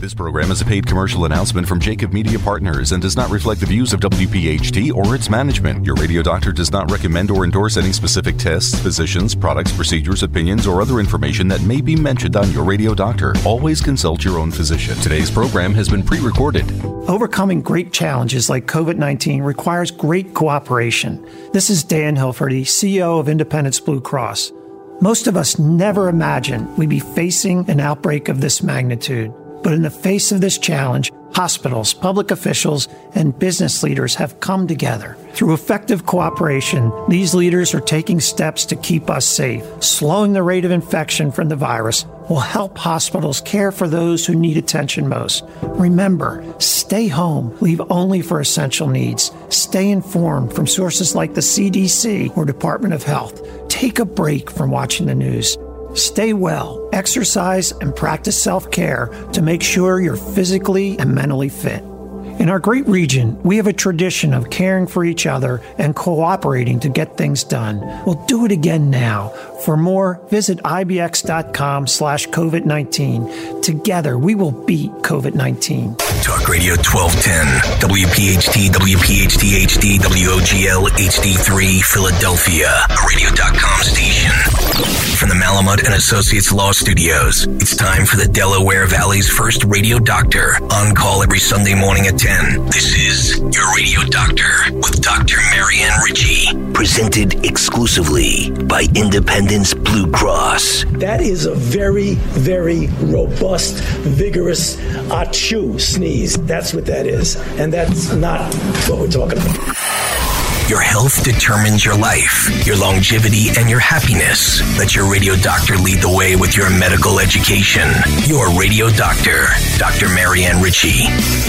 This program is a paid commercial announcement from Jacob Media Partners and does not reflect the views of WPHT or its management. Your radio doctor does not recommend or endorse any specific tests, physicians, products, procedures, opinions, or other information that may be mentioned on your radio doctor. Always consult your own physician. Today's program has been pre-recorded. Overcoming great challenges like COVID-19 requires great cooperation. This is Dan Hilferty, CEO of Independence Blue Cross. Most of us never imagined we'd be facing an outbreak of this magnitude. But in the face of this challenge, hospitals, public officials, and business leaders have come together. Through effective cooperation, these leaders are taking steps to keep us safe. Slowing the rate of infection from the virus will help hospitals care for those who need attention most. Remember, stay home, leave only for essential needs. Stay informed from sources like the CDC or Department of Health. Take a break from watching the news. Stay well, exercise, and practice self-care to make sure you're physically and mentally fit. In our great region, we have a tradition of caring for each other and cooperating to get things done. We'll do it again now. For more, visit ibx.com/COVID-19. Together, we will beat COVID-19. Talk Radio 1210, WPHT, WPHT HD, WOGL HD3, Philadelphia, a radio.com station. From the Malamud and Associates Law Studios, it's time for the Delaware Valley's first radio doctor, on call every Sunday morning at 10. This is Your Radio Doctor with Dr. Marianne Ritchie, presented exclusively by Independence Blue Cross. That is a very, very robust, vigorous achoo sneeze. That's what that is. And that's not what we're talking about. Your health determines your life, your longevity, and your happiness. Let your radio doctor lead the way with your medical education. Your Radio Doctor, Dr. Marianne Ritchie.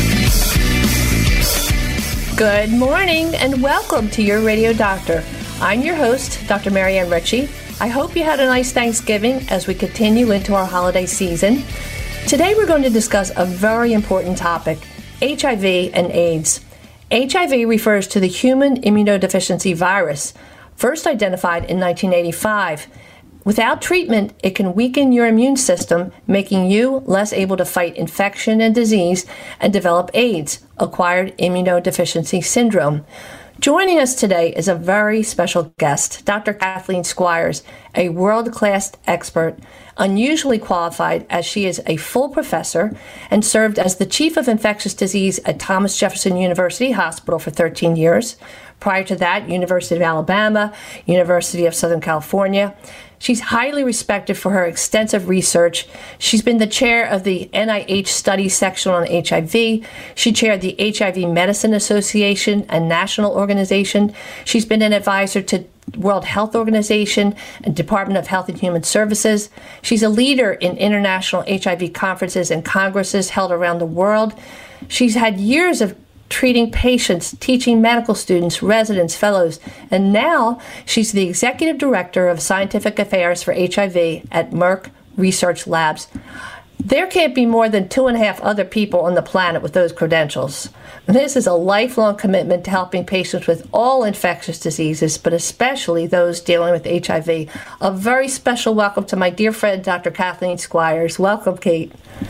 Good morning and welcome to Your Radio Doctor. I'm your host, Dr. Marianne Ritchie. I hope you had a nice Thanksgiving as we continue into our holiday season. Today we're going to discuss a very important topic, HIV and AIDS. HIV refers to the human immunodeficiency virus, first identified in 1985. Without treatment, it can weaken your immune system, making you less able to fight infection and disease and develop AIDS, acquired immunodeficiency syndrome. Joining us today is a very special guest, Dr. Kathleen Squires, a world-class expert, unusually qualified as she is a full professor and served as the chief of infectious disease at Thomas Jefferson University Hospital for 13 years. Prior to that, University of Alabama, University of Southern California. She's highly respected for her extensive research. She's been the chair of the NIH Studies section on HIV. She chaired the HIV Medicine Association, a national organization. She's been an advisor to World Health Organization and Department of Health and Human Services. She's a leader in international HIV conferences and congresses held around the world. She's had years of treating patients, teaching medical students, residents, fellows, and now she's the executive director of scientific affairs for HIV at Merck Research Labs. There can't be more than 2.5 other people on the planet with those credentials. This is a lifelong commitment to helping patients with all infectious diseases, but especially those dealing with HIV. A very special welcome to my dear friend, Dr. Kathleen Squires. Welcome, Kate.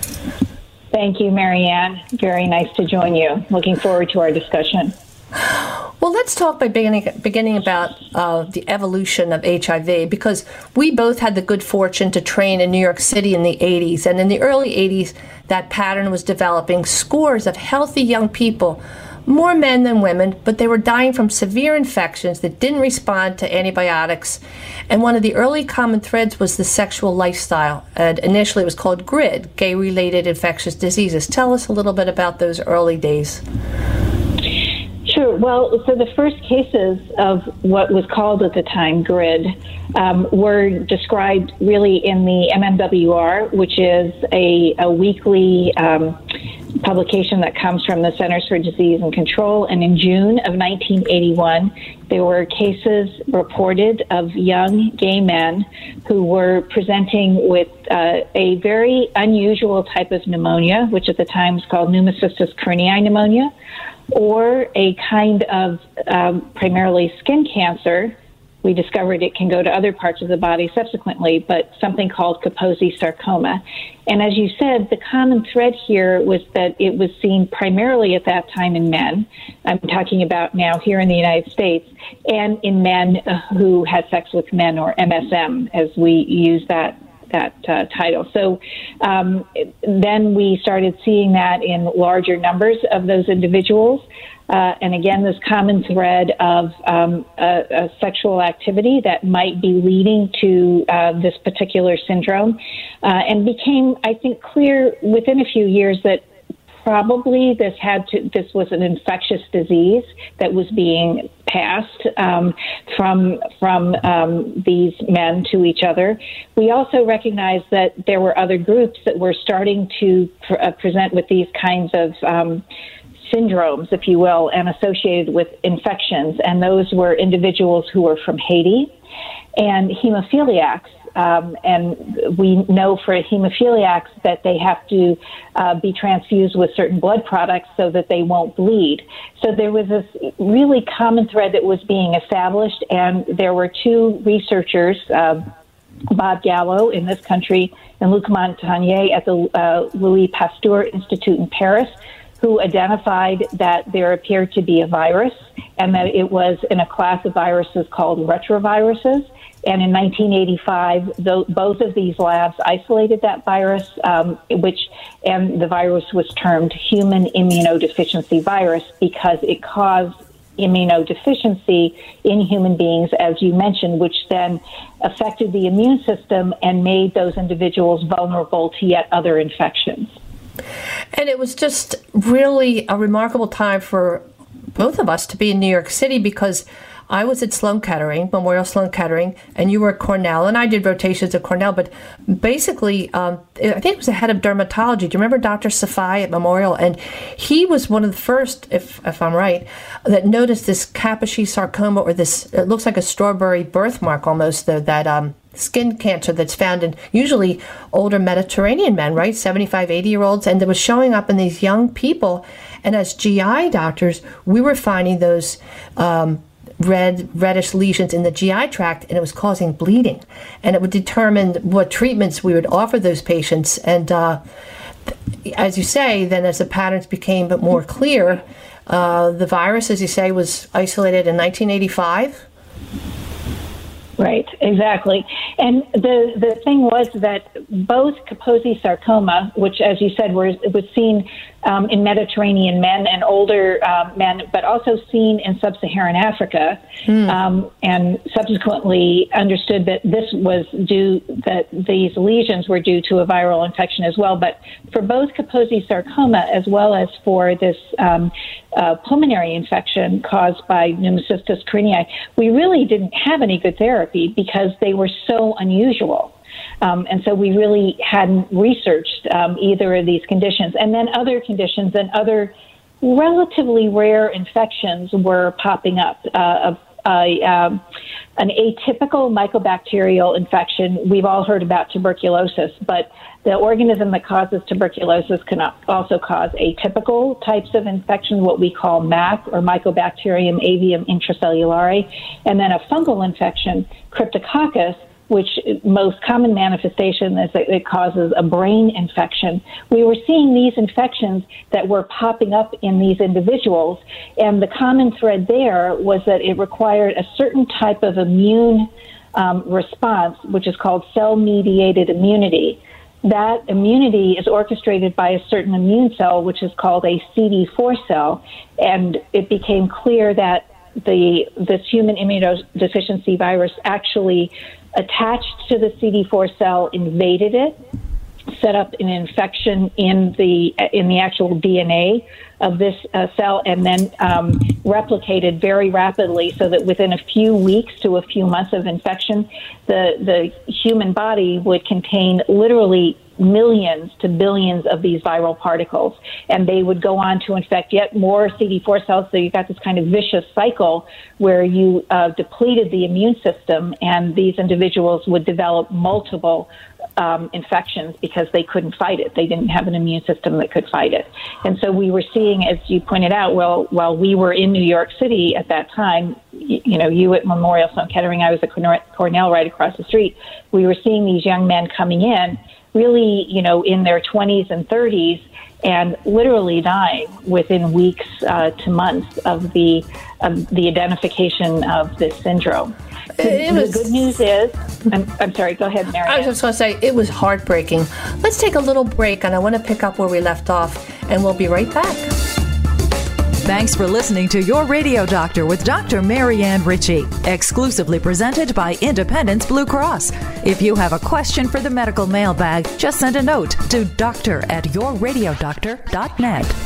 Thank you, Marianne. Very nice to join you. Looking forward to our discussion. Well, let's talk by beginning about the evolution of HIV, because we both had the good fortune to train in New York City in the 80s. And in the early 80s, that pattern was developing. Scores of healthy young people, more men than women, but they were dying from severe infections that didn't respond to antibiotics. And one of the early common threads was the sexual lifestyle. And initially it was called GRID, gay-related infectious diseases. Tell us a little bit about those early days. Sure. Well, so the first cases of what was called at the time GRID were described really in the MMWR, which is a weekly publication that comes from the Centers for Disease and Control. And in June of 1981, there were cases reported of young gay men who were presenting with a very unusual type of pneumonia, which at the time was called pneumocystis carinii pneumonia, or a kind of primarily skin cancer, we discovered it can go to other parts of the body subsequently, but something called Kaposi sarcoma. And as you said, the common thread here was that it was seen primarily at that time in men. I'm talking about now here in the United States, and in men who had sex with men, or MSM, as we use that title. So then we started seeing that in larger numbers of those individuals. And again, this common thread of a sexual activity that might be leading to this particular syndrome, and became, I think, clear within a few years that probably this was an infectious disease that was being passed from these men to each other. We also recognized that there were other groups that were starting to present with these kinds of syndromes, if you will, and associated with infections. And those were individuals who were from Haiti and hemophiliacs. And we know for hemophiliacs that they have to be transfused with certain blood products so that they won't bleed. So there was this really common thread that was being established, and there were two researchers, Bob Gallo in this country and Luc Montagnier at the Louis Pasteur Institute in Paris, who identified that there appeared to be a virus and that it was in a class of viruses called retroviruses. And in 1985, both of these labs isolated that virus, and the virus was termed human immunodeficiency virus because it caused immunodeficiency in human beings, as you mentioned, which then affected the immune system and made those individuals vulnerable to yet other infections. And it was just really a remarkable time for both of us to be in New York City, because I was at Sloan Kettering, Memorial Sloan Kettering, and you were at Cornell, and I did rotations at Cornell, but basically, I think it was the head of dermatology. Do you remember Dr. Safai at Memorial? And he was one of the first, if I'm right, that noticed this Kaposi sarcoma, or this, it looks like a strawberry birthmark almost, that skin cancer that's found in usually older Mediterranean men, right? 75, 80-year-olds, and it was showing up in these young people. And as GI doctors, we were finding those reddish lesions in the GI tract, and it was causing bleeding. And it would determine what treatments we would offer those patients. And as you say, then as the patterns became more clear, the virus, as you say, was isolated in 1985. Right, exactly. And the thing was that both Kaposi sarcoma, which, as you said, was seen in Mediterranean men and older men, but also seen in sub-Saharan Africa, and subsequently understood that that these lesions were due to a viral infection as well. But for both Kaposi sarcoma as well as for this pulmonary infection caused by Pneumocystis carinii, we really didn't have any good therapy because they were so unusual. And so we really hadn't researched either of these conditions. And then other conditions and other relatively rare infections were popping up. An atypical mycobacterial infection, we've all heard about tuberculosis, but the organism that causes tuberculosis can also cause atypical types of infection, what we call MAC, or Mycobacterium avium intracellulare, and then a fungal infection, Cryptococcus, which most common manifestation is that it causes a brain infection. We were seeing these infections that were popping up in these individuals, and the common thread there was that it required a certain type of immune response, which is called cell-mediated immunity. That immunity is orchestrated by a certain immune cell, which is called a CD4 cell, and it became clear that this human immunodeficiency virus actually attached to the CD4 cell, invaded it, set up an infection in the actual DNA of this cell, and then replicated very rapidly, so that within a few weeks to a few months of infection, the human body would contain literally millions to billions of these viral particles, and they would go on to infect yet more CD4 cells. So you got this kind of vicious cycle where you depleted the immune system, and these individuals would develop multiple infections because they couldn't fight it. They didn't have an immune system that could fight it. And so we were seeing, as you pointed out, while we were in New York City at that time, you at Memorial Sloan Kettering, I was at Cornell right across the street, we were seeing these young men coming in really, in their 20s and 30s and literally dying within weeks to months of the identification of this syndrome. The good news is, I'm sorry, go ahead, Mary. I was just going to say, it was heartbreaking. Let's take a little break, and I want to pick up where we left off, and we'll be right back. Thanks for listening to Your Radio Doctor with Dr. Marianne Ritchie, exclusively presented by Independence Blue Cross. If you have a question for the medical mailbag, just send a note to doctor@yourradiodoctor.net.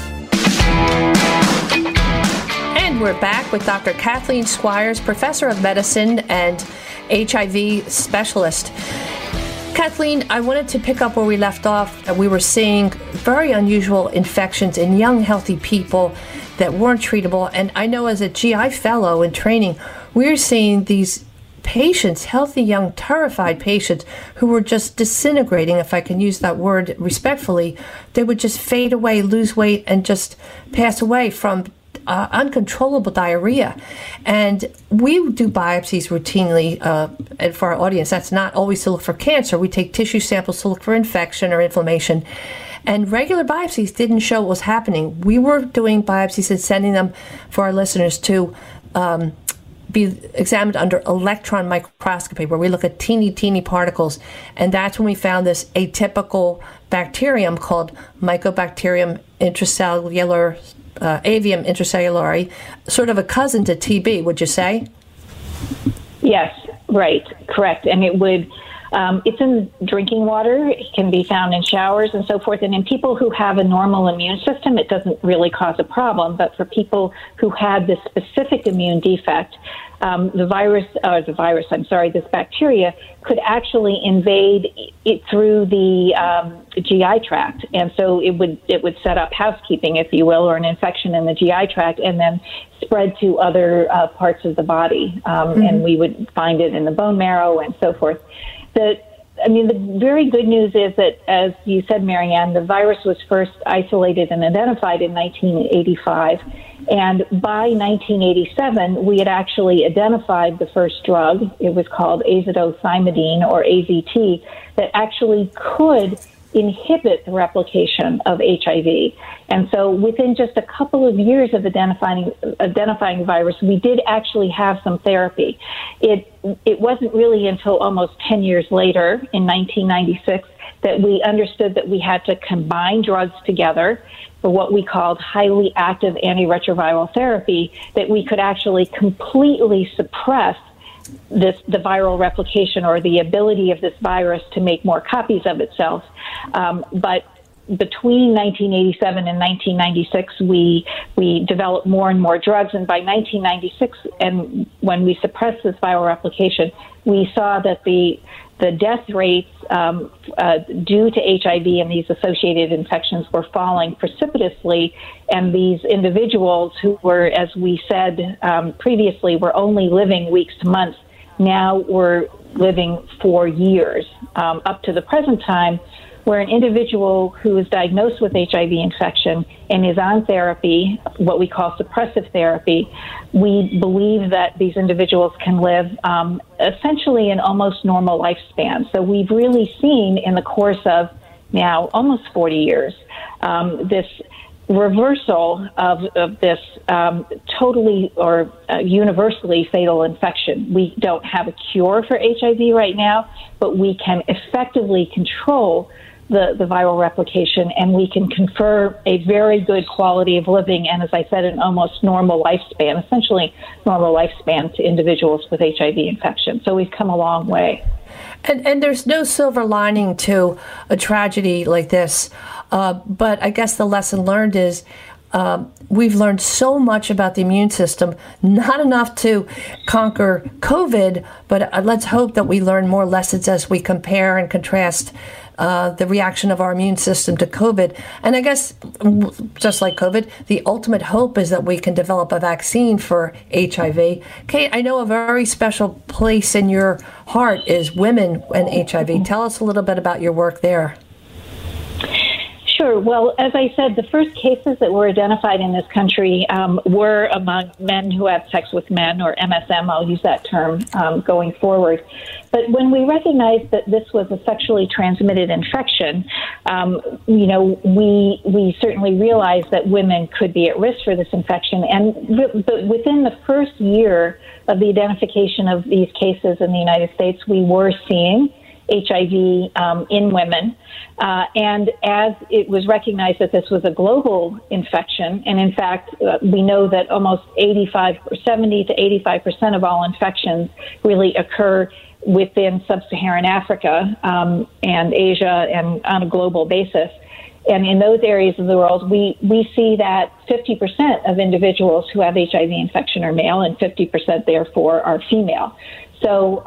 And we're back with Dr. Kathleen Squires, Professor of Medicine and HIV specialist. Kathleen, I wanted to pick up where we left off. We were seeing very unusual infections in young, healthy people that weren't treatable. And I know as a GI fellow in training, we're seeing these patients, healthy, young, terrified patients who were just disintegrating, if I can use that word respectfully. They would just fade away, lose weight, and just pass away from uncontrollable diarrhea. And we do biopsies routinely, and for our audience, that's not always to look for cancer. We take tissue samples to look for infection or inflammation. And regular biopsies didn't show what was happening. We were doing biopsies and sending them for our listeners to be examined under electron microscopy, where we look at teeny particles. And that's when we found this atypical bacterium called Mycobacterium intracellular avium intracellulare, sort of a cousin to TB, would you say? Yes, right, correct. And it would, it's in drinking water, it can be found in showers and so forth. And in people who have a normal immune system, it doesn't really cause a problem. But for people who had this specific immune defect, this bacteria could actually invade it through the GI tract, and so it would set up housekeeping, if you will, or an infection in the GI tract, and then spread to other parts of the body, and we would find it in the bone marrow and so forth. The very good news is that, as you said, Marianne, the virus was first isolated and identified in 1985. And by 1987, we had actually identified the first drug. It was called azidothymidine, or AZT, that actually could inhibit the replication of HIV. And so within just a couple of years of identifying the virus, we did actually have some therapy. It wasn't really until almost 10 years later, in 1996, that we understood that we had to combine drugs together for what we called highly active antiretroviral therapy, that we could actually completely suppress the viral replication, or the ability of this virus to make more copies of itself. But between 1987 and 1996, we developed more and more drugs. And by 1996, and when we suppressed this viral replication, we saw that the death rates due to HIV and these associated infections were falling precipitously. And these individuals who were, as we said previously, were only living weeks to months, now were living for years. Up to the present time, where an individual who is diagnosed with HIV infection and is on therapy, what we call suppressive therapy, we believe that these individuals can live essentially an almost normal lifespan. So we've really seen in the course of now almost 40 years this reversal of this totally or universally fatal infection. We don't have a cure for HIV right now, but we can effectively control the viral replication, and we can confer a very good quality of living and, as I said, an almost normal lifespan, essentially normal lifespan to individuals with HIV infection. So we've come a long way. And there's no silver lining to a tragedy like this, but I guess the lesson learned is we've learned so much about the immune system, not enough to conquer COVID, but let's hope that we learn more lessons as we compare and contrast the reaction of our immune system to COVID. And I guess, just like COVID, the ultimate hope is that we can develop a vaccine for HIV. Kate, I know a very special place in your heart is women and HIV. Tell us a little bit about your work there. Sure. Well, as I said, the first cases that were identified in this country were among men who have sex with men, or MSM. I'll use that term going forward. But when we recognized that this was a sexually transmitted infection, we certainly realized that women could be at risk for this infection. And within the first year of the identification of these cases in the United States, we were seeing HIV in women. And as it was recognized that this was a global infection, and in fact, we know that almost 70 to 85% of all infections really occur within sub-Saharan Africa and Asia and on a global basis. And in those areas of the world, we see that 50% of individuals who have HIV infection are male and 50% therefore are female. So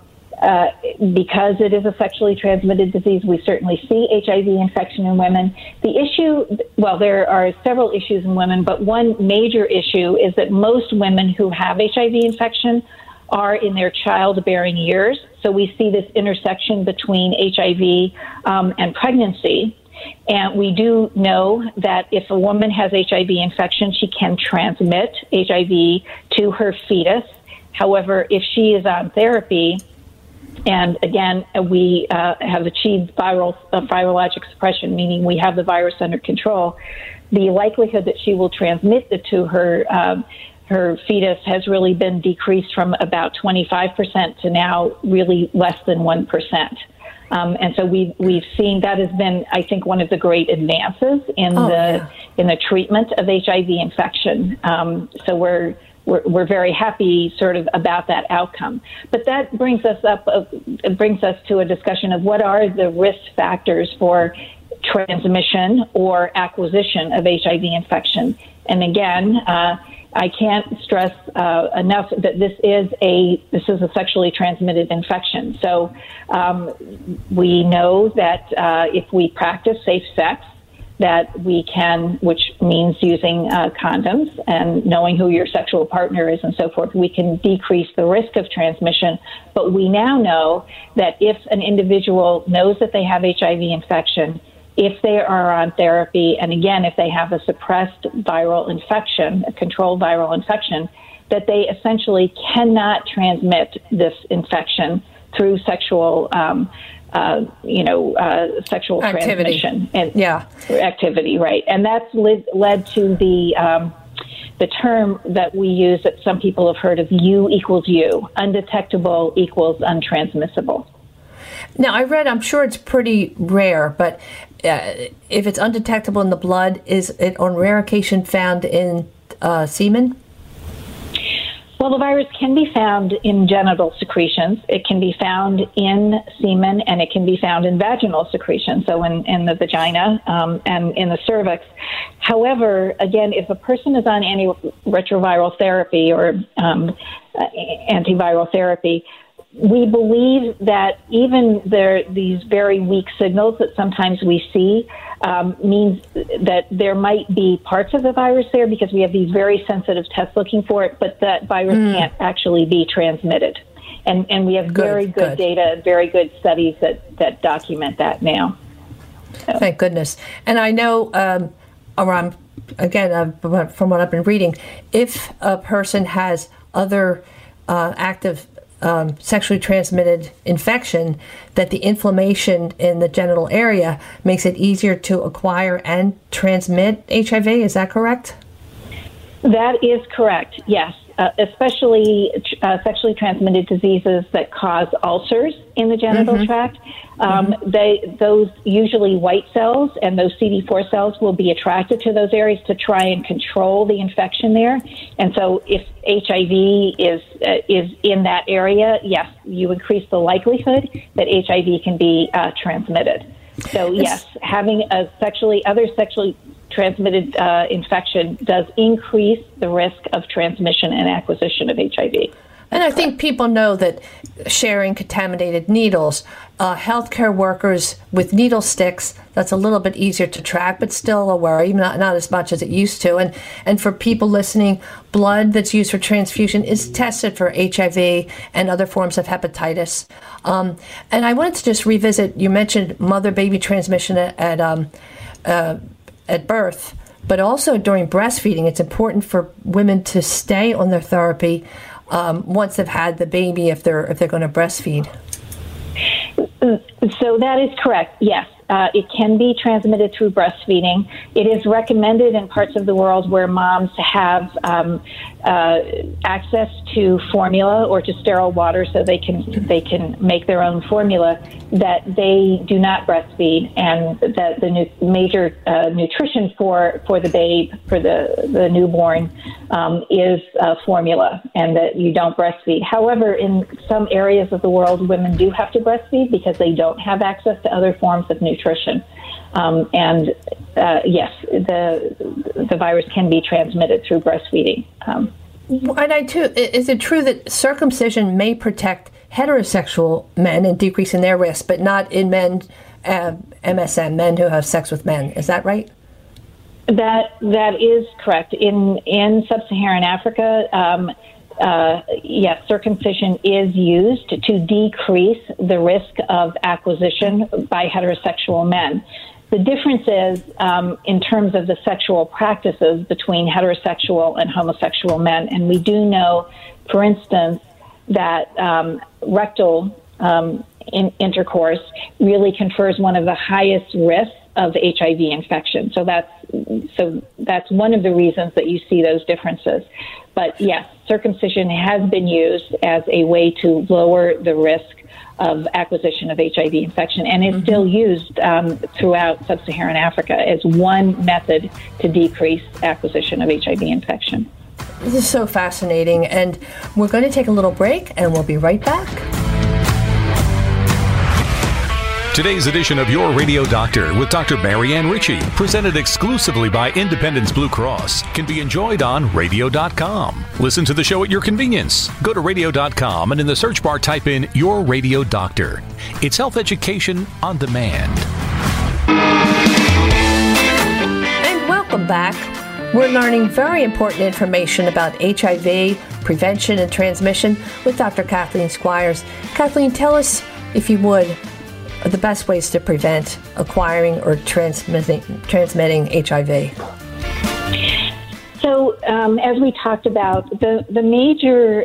because it is a sexually transmitted disease, we certainly see HIV infection in women. The issue, well, there are several issues in women, but one major issue is that most women who have HIV infection are in their childbearing years. So we see this intersection between HIV and pregnancy. And we do know that if a woman has HIV infection, she can transmit HIV to her fetus. However, if she is on therapy, and again, we have achieved virologic suppression, meaning we have the virus under control, the likelihood that she will transmit it to her fetus has really been decreased from about 25% to now really less than 1%. And so we've seen that has been, I think, one of the great advances in the treatment of HIV infection. So we're very happy sort of about that outcome. But that brings us to a discussion of what are the risk factors for transmission or acquisition of HIV infection. And again, I can't stress enough that this is a sexually transmitted infection. So we know that if we practice safe sex, that we can, which means using condoms and knowing who your sexual partner is and so forth, we can decrease the risk of transmission. But we now know that if an individual knows that they have HIV infection, if they are on therapy, and again, if they have a suppressed viral infection, a controlled viral infection, that they essentially cannot transmit this infection through sexual sexual activity. Transmission and activity, right? And that's led to the term that we use that some people have heard of: U equals U, undetectable equals untransmissible. Now, I'm sure it's pretty rare, but if it's undetectable in the blood, is it on rare occasion found in semen? Well, the virus can be found in genital secretions. It can be found in semen, and it can be found in vaginal secretions, so in the vagina and in the cervix. However, again, if a person is on antiretroviral therapy or antiviral therapy, we believe that even these very weak signals that sometimes we see means that there might be parts of the virus there, because we have these very sensitive tests looking for it, but that virus can't actually be transmitted. And we have very good data and very good studies that document that now. So. Thank goodness. And I know, from what I've been reading, if a person has other active sexually transmitted infection, that the inflammation in the genital area makes it easier to acquire and transmit HIV. Is that correct? That is correct, yes. Especially sexually transmitted diseases that cause ulcers in the genital tract. Those usually white cells and those CD4 cells will be attracted to those areas to try and control the infection there. And so if HIV is in that area, yes, you increase the likelihood that HIV can be transmitted. So yes, having a sexually transmitted infection does increase the risk of transmission and acquisition of HIV. And I think people know that sharing contaminated needles, healthcare workers with needle sticks, that's a little bit easier to track, but still a worry, not as much as it used to. And for people listening, blood that's used for transfusion is tested for HIV and other forms of hepatitis. And I wanted to just revisit, you mentioned mother-baby transmission at birth, but also during breastfeeding. It's important for women to stay on their therapy once they've had the baby if they're going to breastfeed. So that is correct, yes. It can be transmitted through breastfeeding. It is recommended in parts of the world where moms have access to formula or to sterile water so they can make their own formula, that they do not breastfeed, and that the major nutrition for the babe, for the newborn, is formula, and that you don't breastfeed. However, in some areas of the world, women do have to breastfeed because they don't have access to other forms of nutrition. Yes, the virus can be transmitted through breastfeeding. Is it true that circumcision may protect heterosexual men and decreasing their risk, but not in men, MSM, men who have sex with men? Is that right? That is correct. In sub-Saharan Africa, yes, circumcision is used to decrease the risk of acquisition by heterosexual men. The difference is in terms of the sexual practices between heterosexual and homosexual men. And we do know, for instance, that rectal intercourse really confers one of the highest risks of HIV infection. So that's one of the reasons that you see those differences. But yes, circumcision has been used as a way to lower the risk of acquisition of HIV infection, and is still used throughout sub-Saharan Africa as one method to decrease acquisition of HIV infection. This is so fascinating, and we're going to take a little break, and we'll be right back. Today's edition of Your Radio Doctor with Dr. Marianne Ritchie, presented exclusively by Independence Blue Cross, can be enjoyed on radio.com. Listen to the show at your convenience. Go to radio.com and in the search bar type in Your Radio Doctor. It's health education on demand. And welcome back. We're learning very important information about HIV, prevention and transmission with Dr. Kathleen Squires. Kathleen, tell us, if you would, the best ways to prevent acquiring or transmitting HIV. So, as we talked about, the major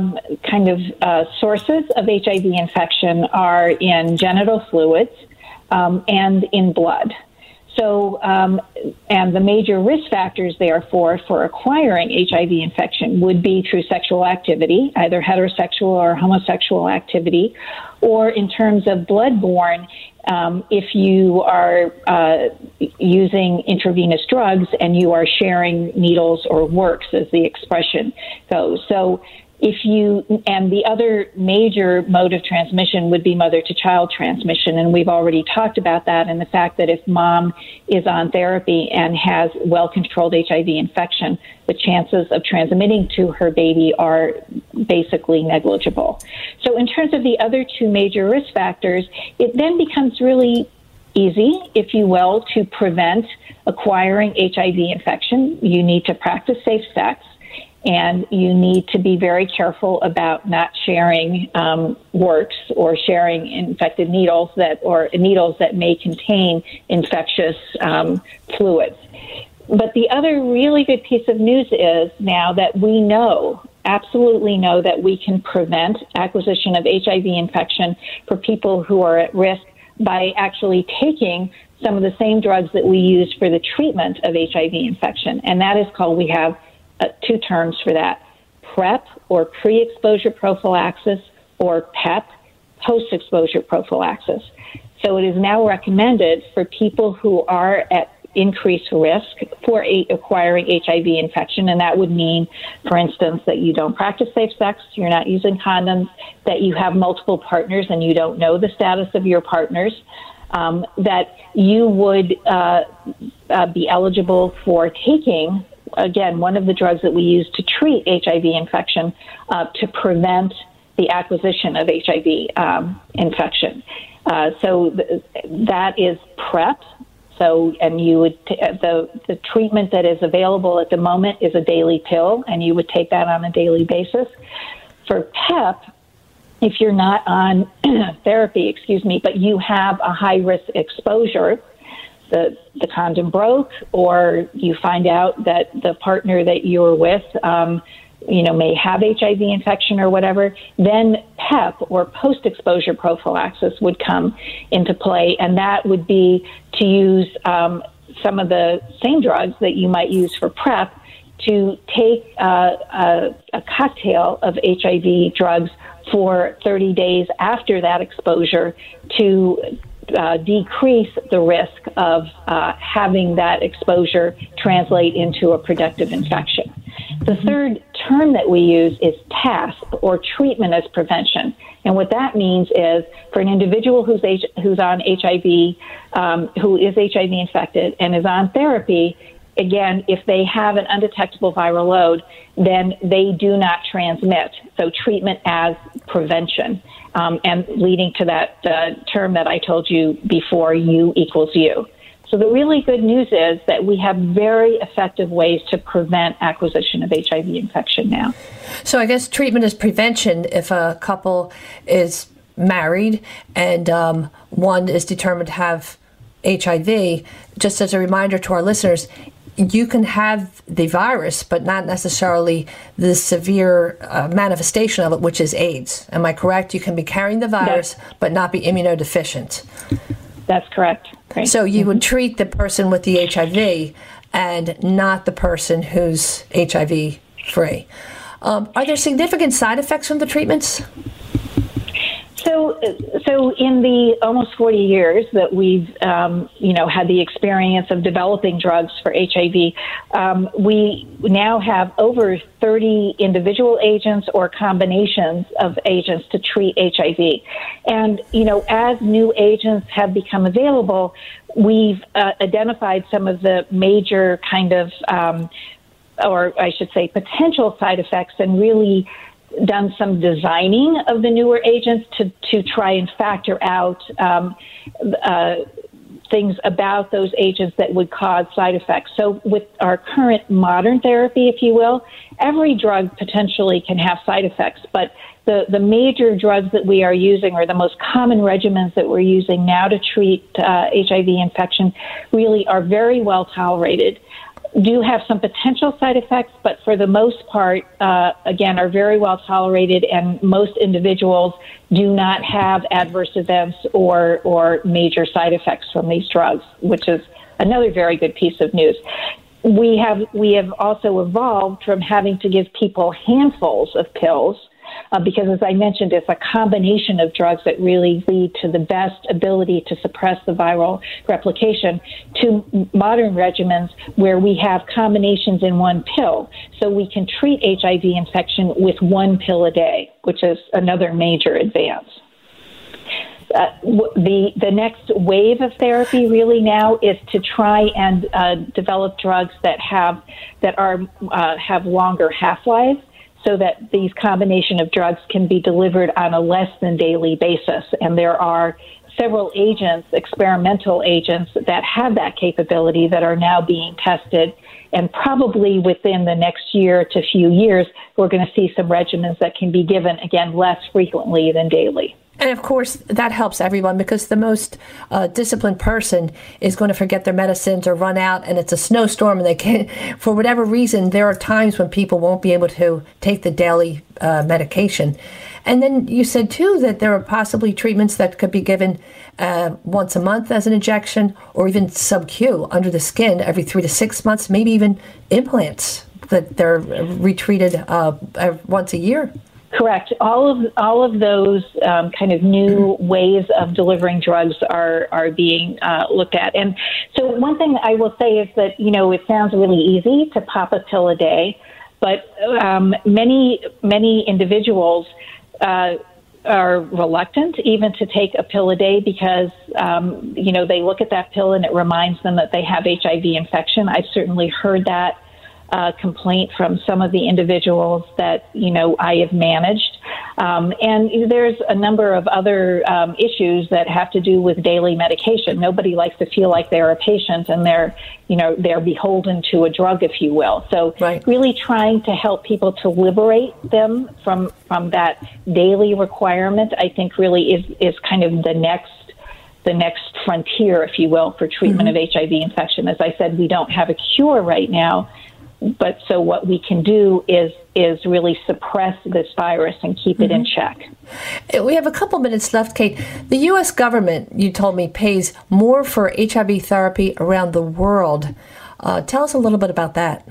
sources of HIV infection are in genital fluids and in blood. So, and the major risk factors, therefore, for acquiring HIV infection would be through sexual activity, either heterosexual or homosexual activity, or in terms of bloodborne, if you are using intravenous drugs and you are sharing needles or works, as the expression goes. So, and the other major mode of transmission would be mother-to-child transmission, and we've already talked about that, and the fact that if mom is on therapy and has well-controlled HIV infection, the chances of transmitting to her baby are basically negligible. So in terms of the other two major risk factors, it then becomes really easy, if you will, to prevent acquiring HIV infection. You need to practice safe sex. And you need to be very careful about not sharing works or sharing infected needles that may contain infectious fluids. But the other really good piece of news is now that we absolutely know that we can prevent acquisition of HIV infection for people who are at risk by actually taking some of the same drugs that we use for the treatment of HIV infection. And that is called, we have two terms for that: PrEP, or pre-exposure prophylaxis, or PEP, post-exposure prophylaxis. So it is now recommended for people who are at increased risk for acquiring HIV infection, and that would mean, for instance, that you don't practice safe sex, you're not using condoms, that you have multiple partners and you don't know the status of your partners, that you would be eligible for taking again, one of the drugs that we use to treat HIV infection to prevent the acquisition of HIV infection. So that is PrEP. So, and you would the treatment that is available at the moment is a daily pill, and you would take that on a daily basis. For PEP, if you're not on therapy, but you have a high-risk exposure, the condom broke, or you find out that the partner that you're with may have HIV infection or whatever, then PEP, or post-exposure prophylaxis, would come into play, and that would be to use some of the same drugs that you might use for PrEP to take a cocktail of HIV drugs for 30 days after that exposure to decrease the risk of having that exposure translate into a productive infection. The third term that we use is TASP, or treatment as prevention. And what that means is for an individual who's on HIV, who is HIV infected and is on therapy, again, if they have an undetectable viral load, then they do not transmit. So treatment as prevention, and leading to that term that I told you before, U equals U. So the really good news is that we have very effective ways to prevent acquisition of HIV infection now. So I guess treatment is prevention if a couple is married and one is determined to have HIV. Just as a reminder to our listeners, you can have the virus, but not necessarily the severe manifestation of it, which is AIDS. Am I correct? You can be carrying the virus, but not be immunodeficient. That's correct. Great. So you would treat the person with the HIV and not the person who's HIV free. Are there significant side effects from the treatments? So in the almost 40 years that we've, had the experience of developing drugs for HIV, we now have over 30 individual agents or combinations of agents to treat HIV. And, as new agents have become available, we've identified some of the major kind of, or I should say, potential side effects, and really done some designing of the newer agents to try and factor out things about those agents that would cause side effects. So with our current modern therapy, if you will, every drug potentially can have side effects, but the major drugs that we are using, or the most common regimens that we're using now to treat HIV infection, really are very well tolerated. Do have some potential side effects, but for the most part, again, are very well tolerated, and most individuals do not have adverse events or major side effects from these drugs, which is another very good piece of news. We have also evolved from having to give people handfuls of pills, because, as I mentioned, it's a combination of drugs that really lead to the best ability to suppress the viral replication, to modern regimens where we have combinations in one pill. So we can treat HIV infection with one pill a day, which is another major advance. The next wave of therapy really now is to try and develop drugs that have longer half-lives, so that these combination of drugs can be delivered on a less than daily basis. And there are several agents, experimental agents, that have that capability that are now being tested. And probably within the next year to few years, we're going to see some regimens that can be given, again, less frequently than daily. And of course, that helps everyone, because the most disciplined person is going to forget their medicines or run out, and it's a snowstorm, and they can't, for whatever reason, there are times when people won't be able to take the daily medication. And then you said, too, that there are possibly treatments that could be given once a month as an injection, or even sub-Q under the skin every 3 to 6 months, maybe even implants that they're retreated once a year. Correct. All of those kind of new ways of delivering drugs are being looked at. And so one thing I will say is that, it sounds really easy to pop a pill a day, but many individuals are reluctant even to take a pill a day because, they look at that pill and it reminds them that they have HIV infection. I've certainly heard that complaint from some of the individuals that, I have managed. And there's a number of other issues that have to do with daily medication. Nobody likes to feel like they're a patient and they're beholden to a drug, if you will. So really trying to help people to liberate them from that daily requirement, I think really is kind of the next frontier, if you will, for treatment of HIV infection. As I said, we don't have a cure right now, but so what we can do is really suppress this virus and keep it in check. We have a couple minutes left, Kate. The U.S. government, you told me, pays more for HIV therapy around the world. Tell us a little bit about that.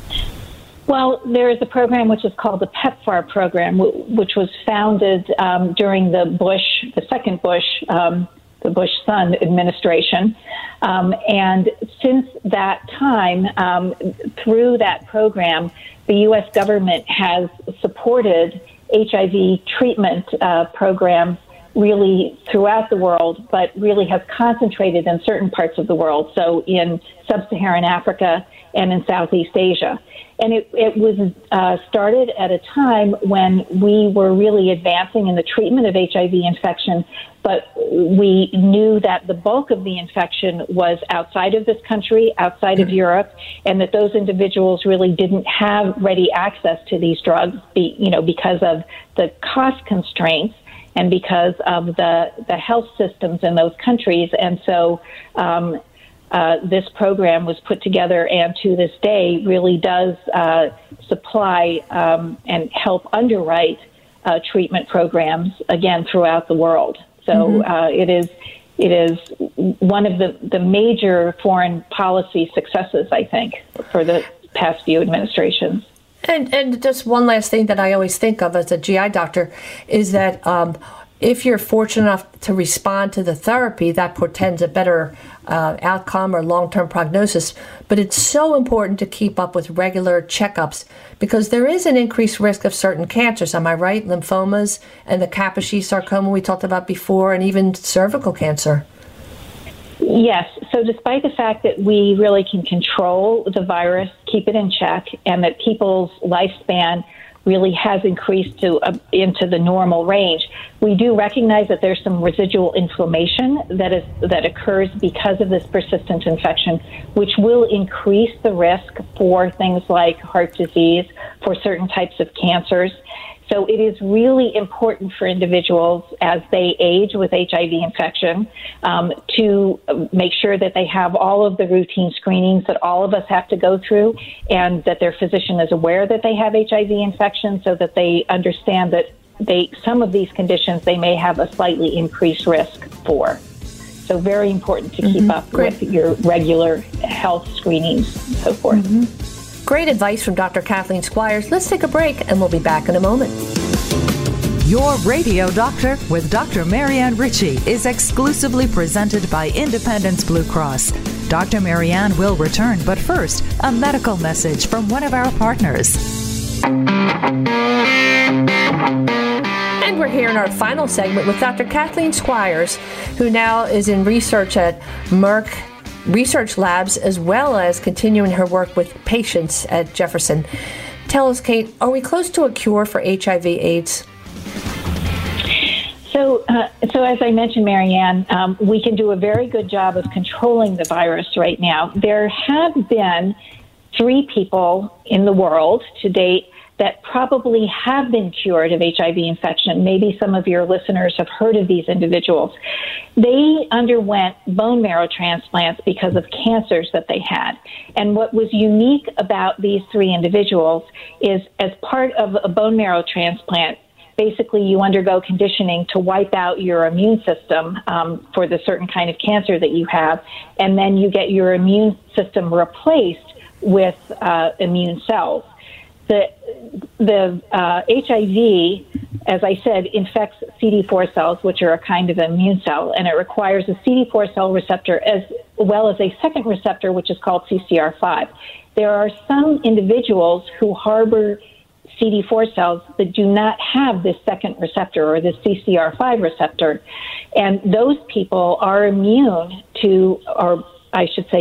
Well, there is a program which is called the PEPFAR program, which was founded during the second Bush, the Bush-son administration. And since that time, through that program, the U.S. government has supported HIV treatment programs really throughout the world, but really has concentrated in certain parts of the world, so in sub-Saharan Africa and in Southeast Asia. And it was started at a time when we were really advancing in the treatment of HIV infection, but we knew that the bulk of the infection was outside of this country, outside of Europe, and that those individuals really didn't have ready access to these drugs, because of the cost constraints and because of the health systems in those countries. And so this program was put together and to this day really does supply and help underwrite treatment programs, again, throughout the world. So it is one of the major foreign policy successes, I think, for the past few administrations. And just one last thing that I always think of as a GI doctor is that if you're fortunate enough to respond to the therapy, that portends a better outcome or long-term prognosis. But it's so important to keep up with regular checkups because there is an increased risk of certain cancers. Am I right? Lymphomas and the Kaposi sarcoma we talked about before, and even cervical cancer. Yes. So despite the fact that we really can control the virus, keep it in check, and that people's lifespan really has increased into the normal range, we do recognize that there's some residual inflammation that occurs because of this persistent infection, which will increase the risk for things like heart disease, for certain types of cancers. So it is really important for individuals as they age with HIV infection to make sure that they have all of the routine screenings that all of us have to go through, and that their physician is aware that they have HIV infection so that they understand that some of these conditions they may have a slightly increased risk for. So very important to keep up with your regular health screenings and so forth. Great advice from Dr. Kathleen Squires. Let's take a break, and we'll be back in a moment. Your Radio Doctor with Dr. Marianne Ritchie is exclusively presented by Independence Blue Cross. Dr. Marianne will return, but first, a medical message from one of our partners. And we're here in our final segment with Dr. Kathleen Squires, who now is in research at Merck Research Labs, as well as continuing her work with patients at Jefferson. Tell us, Kate, are we close to a cure for HIV/AIDS? So as I mentioned, Marianne, we can do a very good job of controlling the virus right now. There have been 3 people in the world to date that probably have been cured of HIV infection. Maybe some of your listeners have heard of these individuals. They underwent bone marrow transplants because of cancers that they had. And what was unique about these 3 individuals is, as part of a bone marrow transplant, basically you undergo conditioning to wipe out your immune system for the certain kind of cancer that you have, and then you get your immune system replaced with immune cells. The HIV, as I said, infects CD4 cells, which are a kind of immune cell, and it requires a CD4 cell receptor as well as a second receptor, which is called CCR5. There are some individuals who harbor CD4 cells that do not have this second receptor or this CCR5 receptor, and those people are immune to, or I should say,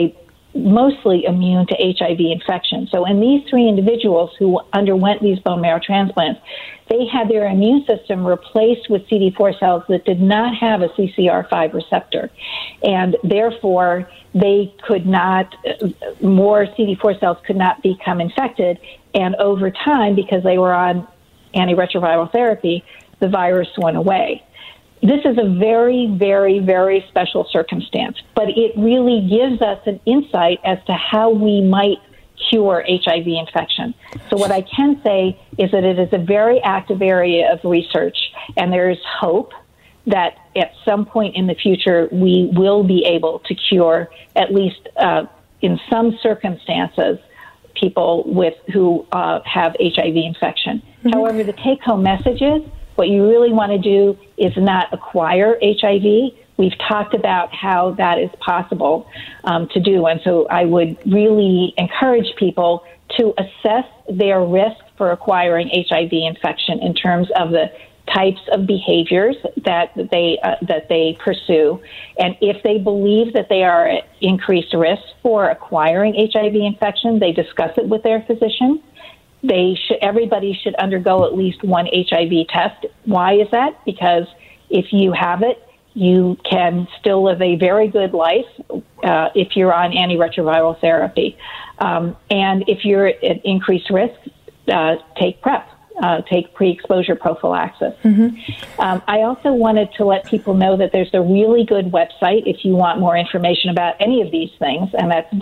mostly immune to HIV infection. So in these 3 individuals who underwent these bone marrow transplants, they had their immune system replaced with CD4 cells that did not have a CCR5 receptor. And therefore, they could not, more CD4 cells could not become infected. And over time, because they were on antiretroviral therapy, the virus went away. This is a very, very, very special circumstance, but it really gives us an insight as to how we might cure HIV infection. So what I can say is that it is a very active area of research, and there is hope that at some point in the future we will be able to cure, at least in some circumstances, people who have HIV infection. Mm-hmm. However, the take-home message is, what you really want to do is not acquire HIV. We've talked about how that is possible to do. And so I would really encourage people to assess their risk for acquiring HIV infection in terms of the types of behaviors that they pursue. And if they believe that they are at increased risk for acquiring HIV infection, they discuss it with their physician. Everybody should undergo at least one HIV test. Why is that? Because if you have it, you can still live a very good life if you're on antiretroviral therapy. And if you're at increased risk, take PrEP, take pre-exposure prophylaxis. Mm-hmm. I also wanted to let people know that there's a really good website if you want more information about any of these things, and that's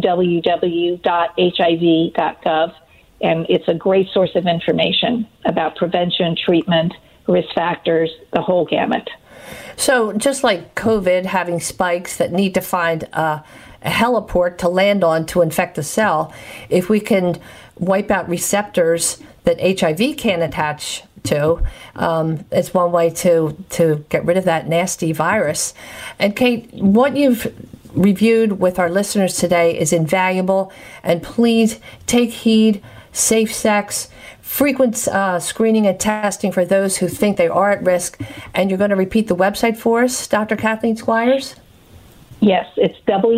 www.hiv.gov. And it's a great source of information about prevention, treatment, risk factors, the whole gamut. So just like COVID having spikes that need to find a heliport to land on to infect the cell, if we can wipe out receptors that HIV can attach to, it's one way to get rid of that nasty virus. And Kate, what you've reviewed with our listeners today is invaluable, and please take heed. Safe sex, frequent screening and testing for those who think they are at risk. And you're going to repeat the website for us, Dr. Kathleen Squires? Yes, it's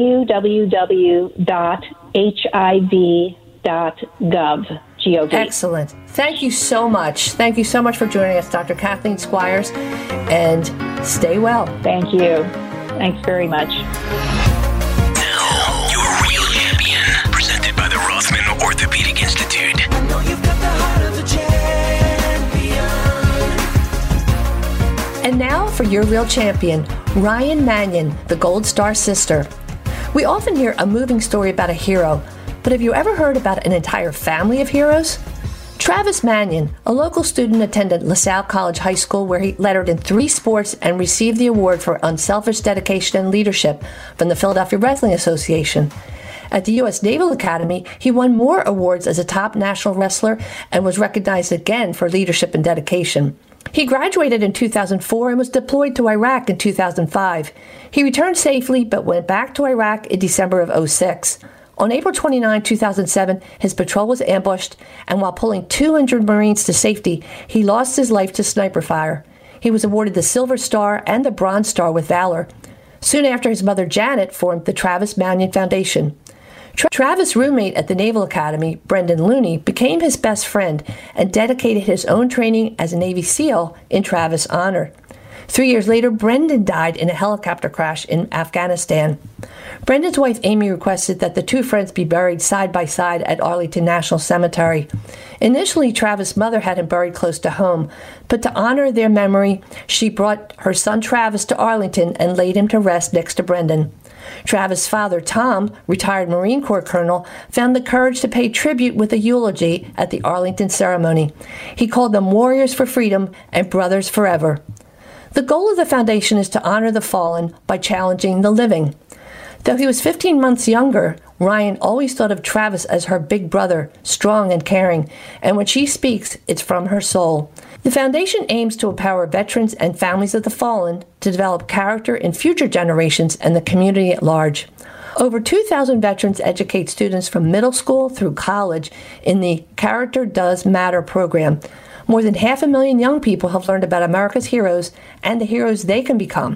www.hiv.gov. G-O-V. Excellent. Thank you so much. Thank you so much for joining us, Dr. Kathleen Squires, and stay well. Thank you. Thanks very much. Now, your real champion, presented by the Rothman Orthopedic Institute. And now for your real champion, Ryan Mannion, the Gold Star Sister. We often hear a moving story about a hero, but have you ever heard about an entire family of heroes? Travis Mannion, a local student, attended LaSalle College High School, where he lettered in 3 sports and received the award for unselfish dedication and leadership from the Philadelphia Wrestling Association. At the U.S. Naval Academy, he won more awards as a top national wrestler and was recognized again for leadership and dedication. He graduated in 2004 and was deployed to Iraq in 2005. He returned safely but went back to Iraq in December of 2006. On April 29, 2007, his patrol was ambushed, and while pulling 200 Marines to safety, he lost his life to sniper fire. He was awarded the Silver Star and the Bronze Star with Valor. Soon after, his mother Janet formed the Travis Mannion Foundation. Travis' roommate at the Naval Academy, Brendan Looney, became his best friend and dedicated his own training as a Navy SEAL in Travis' honor. 3 years later, Brendan died in a helicopter crash in Afghanistan. Brendan's wife, Amy, requested that the 2 friends be buried side by side at Arlington National Cemetery. Initially, Travis' mother had him buried close to home, but to honor their memory, she brought her son Travis to Arlington and laid him to rest next to Brendan. Travis' father, Tom, retired Marine Corps colonel, found the courage to pay tribute with a eulogy at the Arlington ceremony. He called them warriors for freedom and brothers forever. The goal of the foundation is to honor the fallen by challenging the living. Though he was 15 months younger, Ryan always thought of Travis as her big brother, strong and caring, and when she speaks, it's from her soul. The foundation aims to empower veterans and families of the fallen to develop character in future generations and the community at large. Over 2,000 veterans educate students from middle school through college in the Character Does Matter program. More than 500,000 young people have learned about America's heroes and the heroes they can become.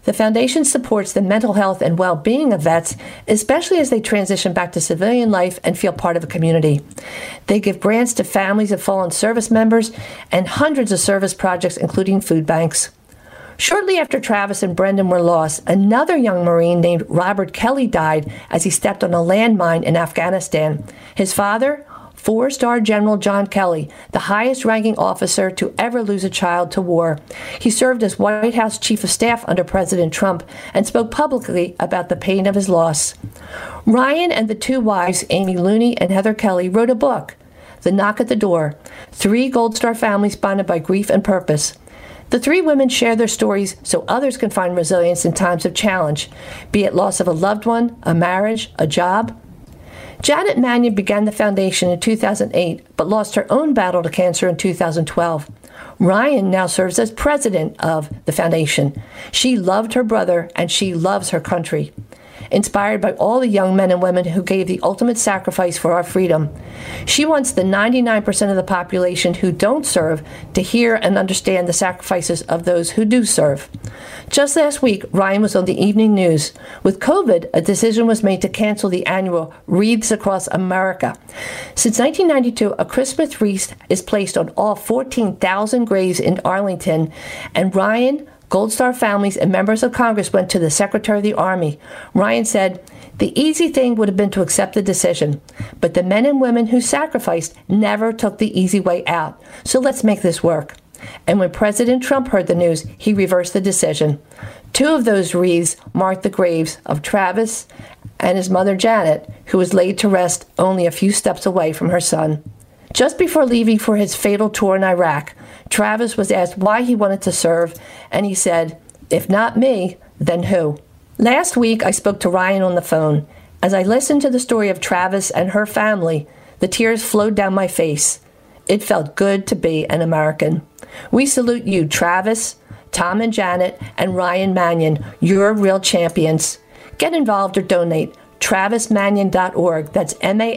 The foundation supports the mental health and well-being of vets, especially as they transition back to civilian life and feel part of a community. They give grants to families of fallen service members and hundreds of service projects, including food banks. Shortly after Travis and Brendan were lost, another young Marine named Robert Kelly died as he stepped on a landmine in Afghanistan. His father, 4-star General John Kelly, the highest-ranking officer to ever lose a child to war. He served as White House Chief of Staff under President Trump and spoke publicly about the pain of his loss. Ryan and the two wives, Amy Looney and Heather Kelly, wrote a book, The Knock at the Door, 3 Gold Star families bonded by grief and purpose. The 3 women share their stories so others can find resilience in times of challenge, be it loss of a loved one, a marriage, a job. Janet Mannion began the foundation in 2008, but lost her own battle to cancer in 2012. Ryan now serves as president of the foundation. She loved her brother, and she loves her country. Inspired by all the young men and women who gave the ultimate sacrifice for our freedom, she wants the 99% of the population who don't serve to hear and understand the sacrifices of those who do serve. Just last week, Ryan was on the evening news. With COVID, a decision was made to cancel the annual Wreaths Across America. Since 1992, a Christmas wreath is placed on all 14,000 graves in Arlington, and Ryan, Gold Star families, and members of Congress went to the Secretary of the Army. Ryan said, "The easy thing would have been to accept the decision, but the men and women who sacrificed never took the easy way out. So let's make this work." And when President Trump heard the news, he reversed the decision. 2 of those wreaths marked the graves of Travis and his mother Janet, who was laid to rest only a few steps away from her son. Just before leaving for his fatal tour in Iraq, Travis was asked why he wanted to serve, and he said, "If not me, then who?" Last week, I spoke to Ryan on the phone. As I listened to the story of Travis and her family, the tears flowed down my face. It felt good to be an American. We salute you, Travis, Tom and Janet, and Ryan Mannion. You're real champions. Get involved or donate. TravisMannion.org. That's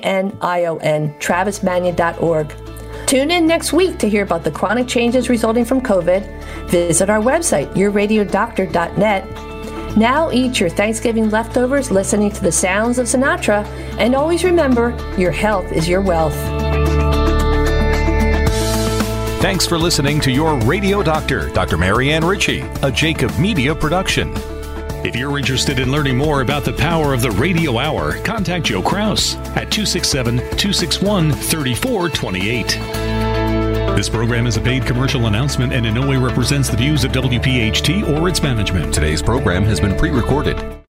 MANION, TravisMannion.org. Tune in next week to hear about the chronic changes resulting from COVID. Visit our website, yourradiodoctor.net. Now eat your Thanksgiving leftovers listening to the sounds of Sinatra, and always remember, your health is your wealth. Thanks for listening to Your Radio Doctor, Dr. Marianne Ritchie, a Jacob Media production. If you're interested in learning more about the power of the radio hour, contact Joe Kraus at 267-261-3428. This program is a paid commercial announcement and in no way represents the views of WPHT or its management. Today's program has been pre-recorded.